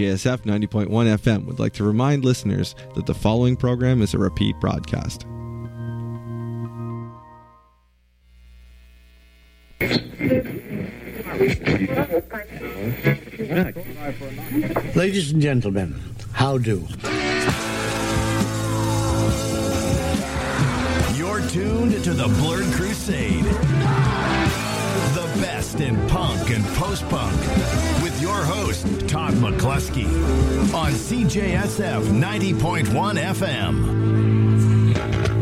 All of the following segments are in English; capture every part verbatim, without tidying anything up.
K S F ninety point one F M would like to remind listeners that the following program is a repeat broadcast. Ladies and gentlemen, how do? You're tuned to the Blurred Crusade. The best in punk and post-punk. With your host, Todd McCluskey. On C J S F ninety point one F M.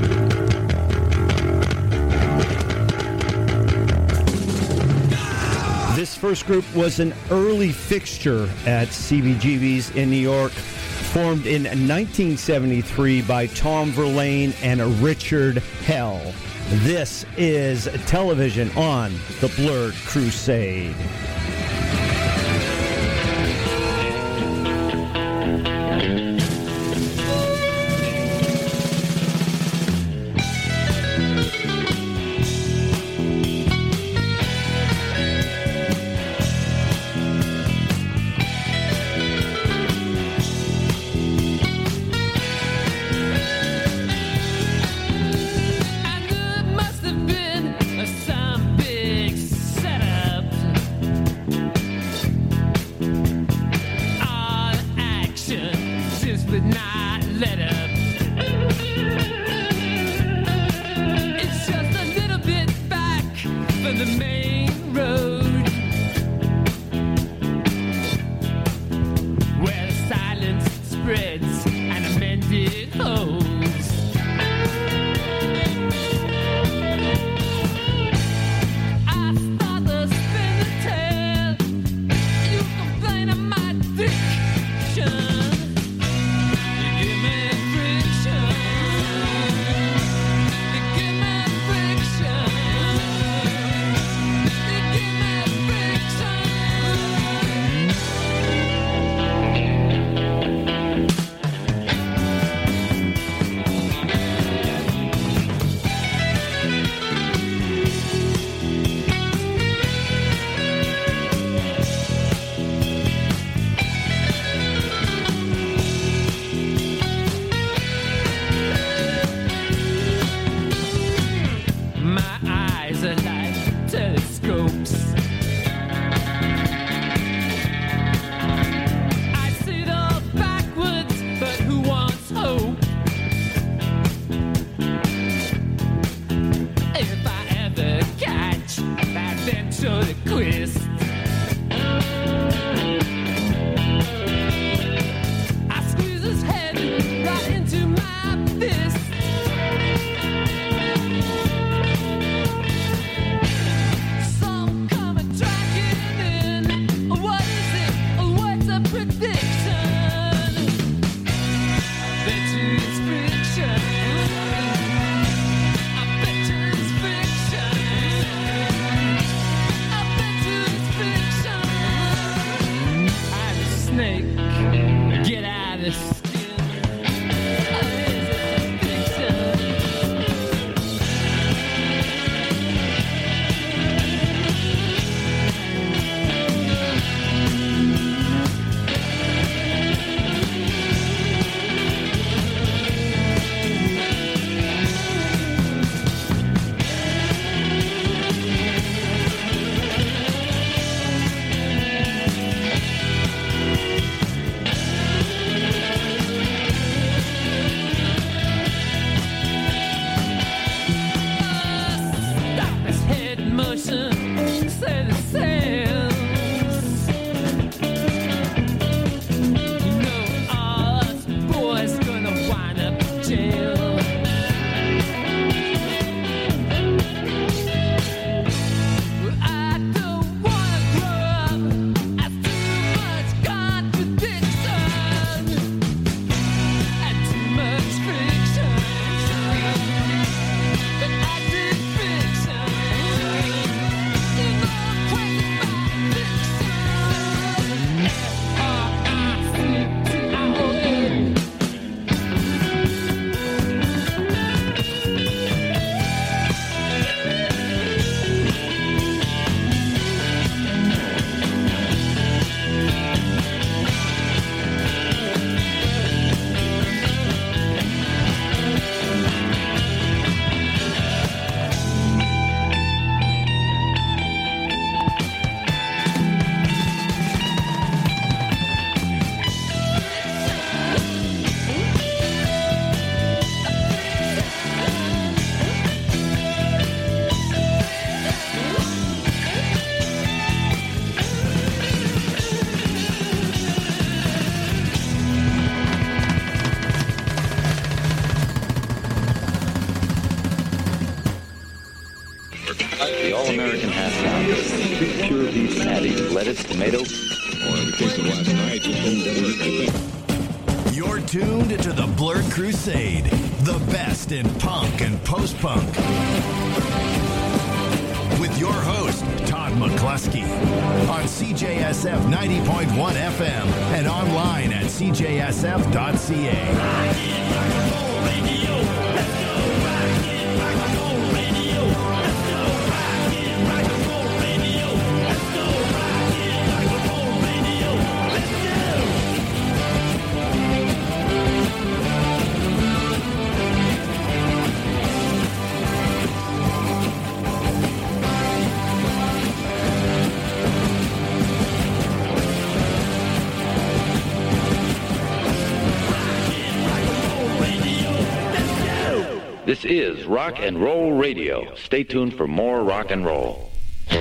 This first group was an early fixture at C B G B's in New York, formed in nineteen seventy-three by Tom Verlaine and Richard Hell. This is Television on the Blurred Crusade. all-American half pounder, two pure beef patties, lettuce, tomato. Or in the case of last night, just home delivered, I think. You're tuned to the Blurred Crusade, the best in punk and post-punk. With your host, Todd McCluskey, on C J S F ninety point one F M and online at c j s f dot c a. This is Rock and Roll Radio. Stay tuned for more rock and roll.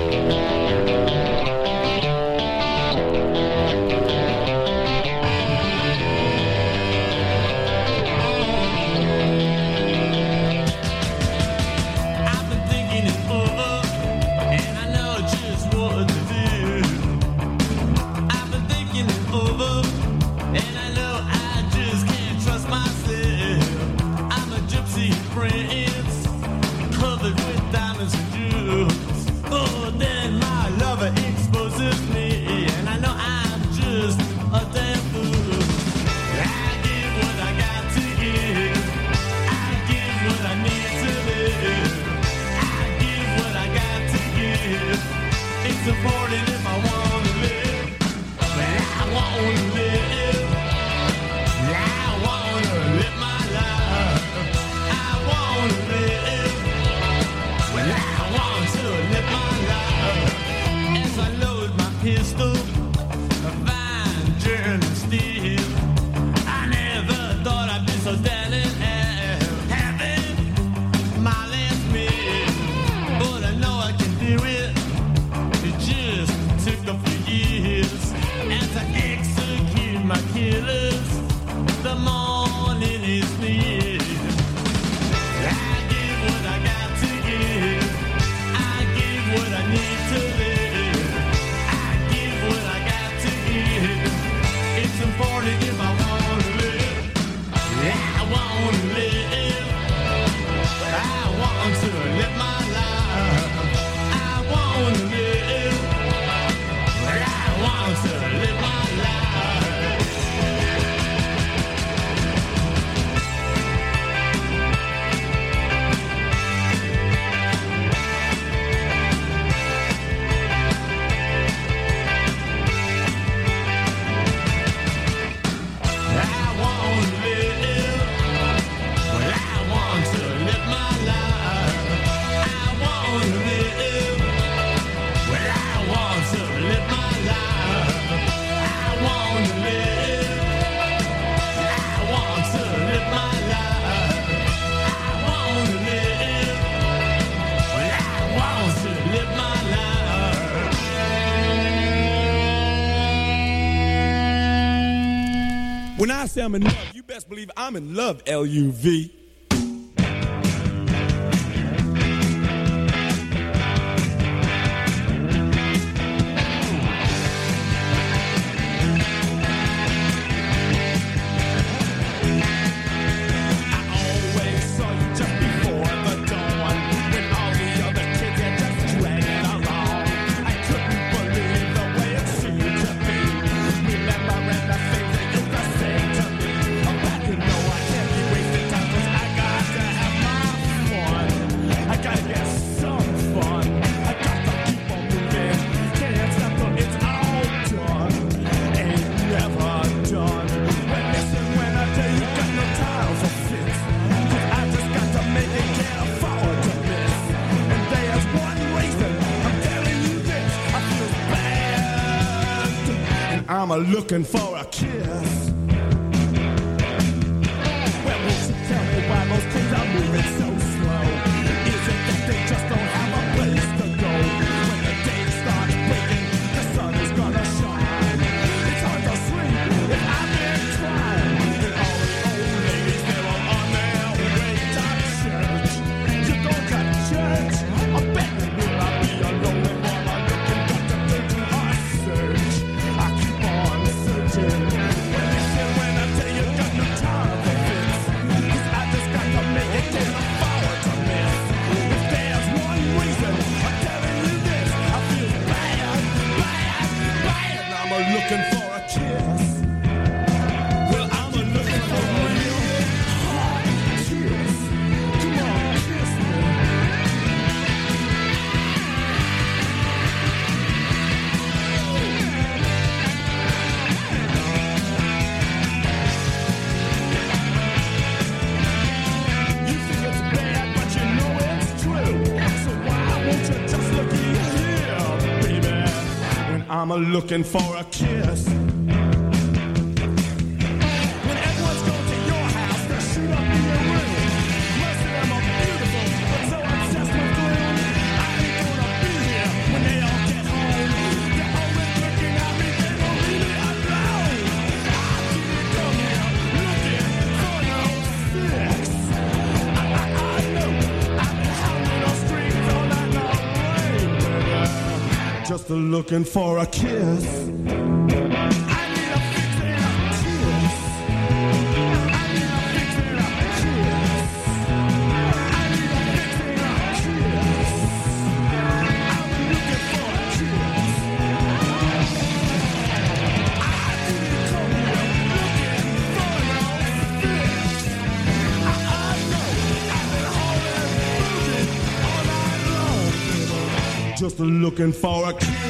When I say I'm in love, you best believe I'm in love, L U V. I'm looking for a kiss. Well, won't you tell me why those kids are moving so slow? Is it that they just don't have a place to go? When the day starts breaking, the sun is gonna shine. It's hard to sleep if I've been trying. And all the old ladies, they're all on their way to church. You go to church, I bet you will I be I'm a looking for a kiss. When everyone's going to your house, they'll shoot up in your room. Most of them are beautiful, but so obsessed with gloom. I ain't gonna be here when they all get home. They're always looking at me, they won't leave me alone. I didn't come here looking for no fix. I, I, I know I've been howling on streets all night long, baby. Just a looking for a kiss. I need a fix and a kiss. I need a fix and a kiss. I need a fix and a kiss. I'm looking for a kiss. I didn't come here looking for no fix. I, I know I've been hauling, moving all night long, baby. Just a looking for a kiss.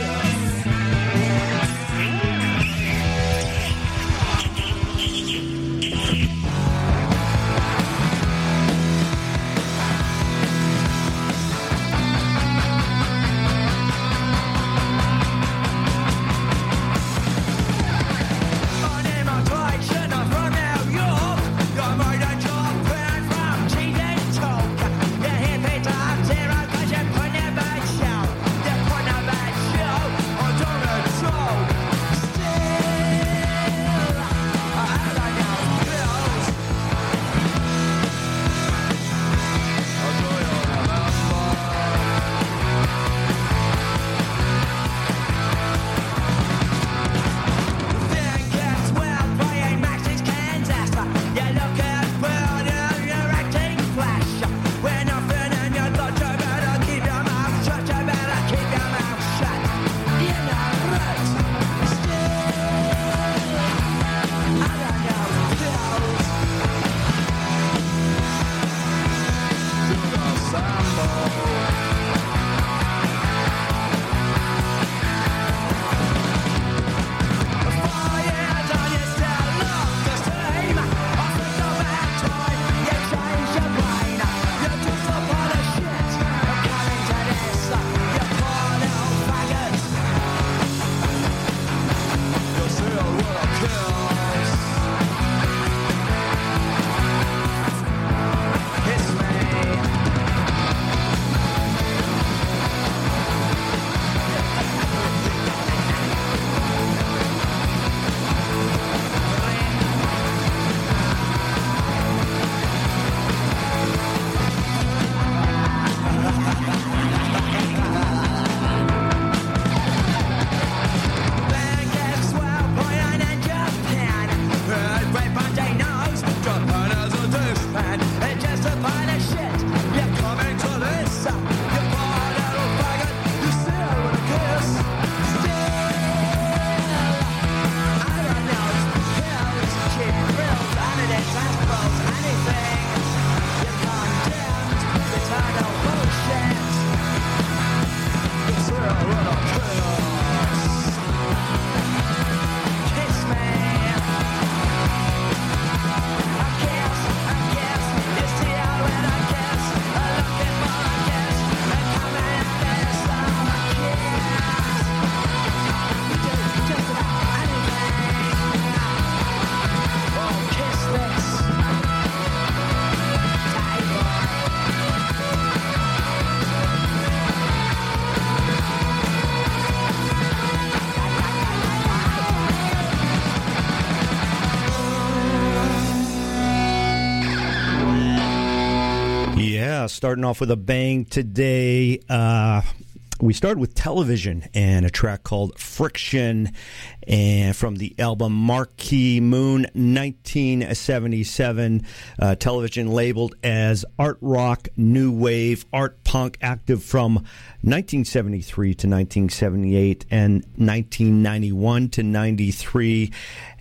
Starting off with a bang today. Uh, we started with television and a track called Friction, and from the album Marquee Moon, nineteen seventy-seven. Uh, television labeled as art rock, new wave, art punk, active from nineteen seventy-three to nineteen seventy-eight and nineteen ninety-one to ninety-three,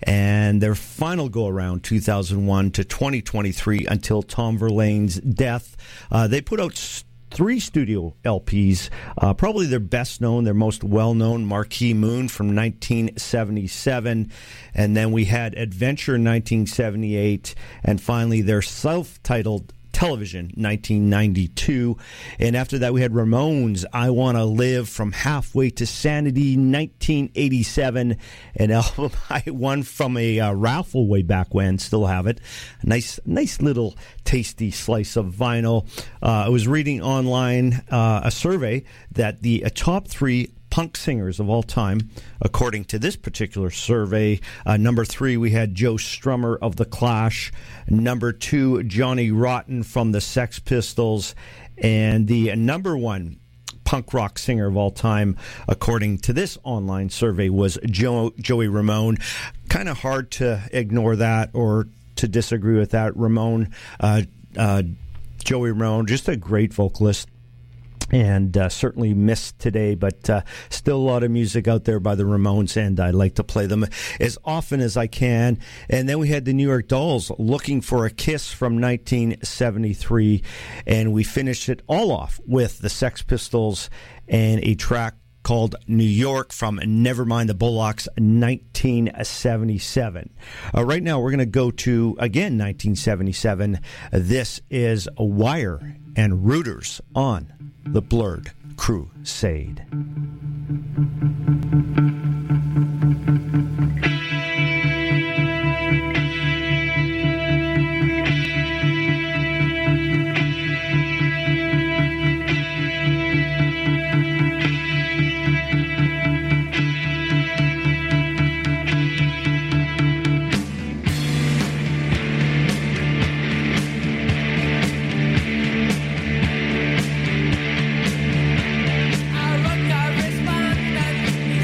and their final go around two thousand one to twenty twenty-three until Tom Verlaine's death. Uh, they put out st- three studio L Ps, uh, probably their best known, their most well-known, Marquee Moon from nineteen seventy-seven, and then we had Adventure nineteen seventy-eight, and finally their self-titled television, nineteen ninety-two. And after that, we had Ramones, I Wanna Live, from Halfway to Sanity, nineteen eighty-seven. An album I won from a uh, raffle way back when, still have it. A nice, nice little tasty slice of vinyl. Uh, I was reading online uh, a survey that the uh, top three punk singers of all time, according to this particular survey. Uh, number three, we had Joe Strummer of The Clash. Number two, Johnny Rotten from the Sex Pistols. And the uh, number one punk rock singer of all time, according to this online survey, was Joe, Joey Ramone. Kind of hard to ignore that or to disagree with that. Ramone, uh, uh, Joey Ramone, just a great vocalist. And uh, certainly missed today, but uh, still a lot of music out there by the Ramones, and I like to play them as often as I can. And then we had the New York Dolls, Looking for a Kiss, from nineteen seventy-three, and we finished it all off with the Sex Pistols and a track called New York from Nevermind the Bullocks, nineteen seventy-seven. Uh, right now, we're going to go to, again, nineteen seventy-seven. This is Wire and Rooters on The Blurred Crusade. I look, I respond, and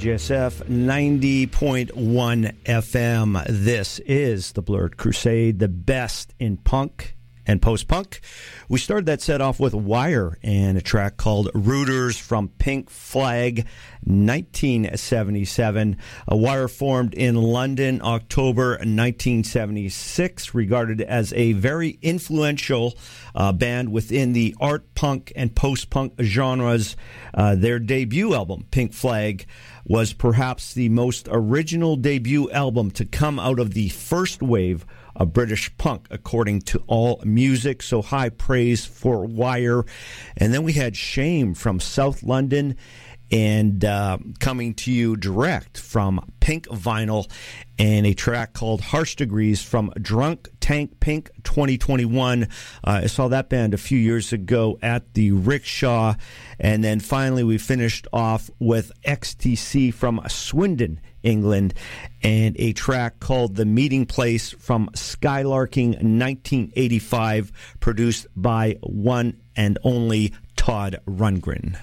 J S F ninety point one F M. This is the Blurred Crusade, the best in punk and post-punk. We started that set off with Wire and a track called Rooters from Pink Flag, nineteen seventy-seven. A Wire formed in London, October nineteen seventy-six, regarded as a very influential uh, band within the art punk and post-punk genres. Uh, their debut album, Pink Flag, was perhaps the most original debut album to come out of the first wave of British punk, according to AllMusic. So high praise for Wire. And then we had Shame from South London, and uh, coming to you direct from Pink Vinyl, and a track called Harsh Degrees from Drunk Tank Pink twenty twenty-one. Uh, I saw that band a few years ago at the Rickshaw. And then finally we finished off with X T C from Swindon, England, and a track called The Meeting Place from Skylarking nineteen eighty-five, produced by one and only Todd Rundgren.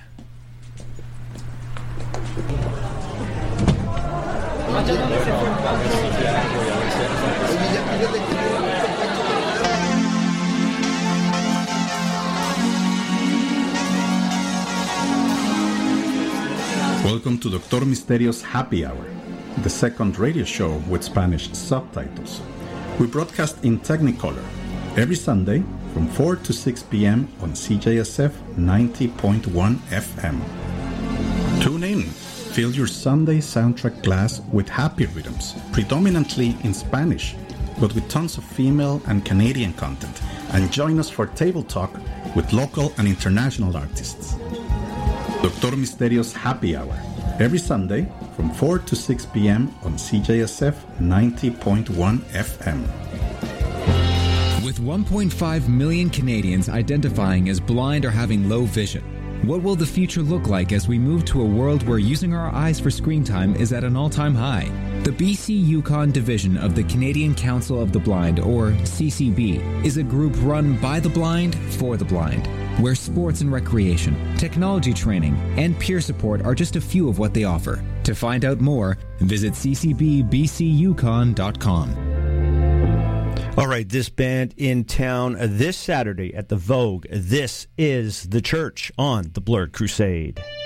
Welcome to Doctor Misterio's Happy Hour, the second radio show with Spanish subtitles. We broadcast in Technicolor every Sunday from four to six p.m. on C J S F ninety point one F M. Tune in, fill your Sunday soundtrack glass with happy rhythms, predominantly in Spanish, but with tons of female and Canadian content, and join us for table talk with local and international artists. Doctor Misterio's Happy Hour, every Sunday from four to six p.m. on C J S F ninety point one F M. With one point five million Canadians identifying as blind or having low vision, what will the future look like as we move to a world where using our eyes for screen time is at an all-time high? The B C Yukon division of the Canadian Council of the Blind, or C C B, is a group run by the blind for the blind, where sports and recreation, technology training, and peer support are just a few of what they offer. To find out more, visit c c b b c yukon dot com. All right, this band in town this Saturday at the Vogue. This is The Church on the Blurred Crusade.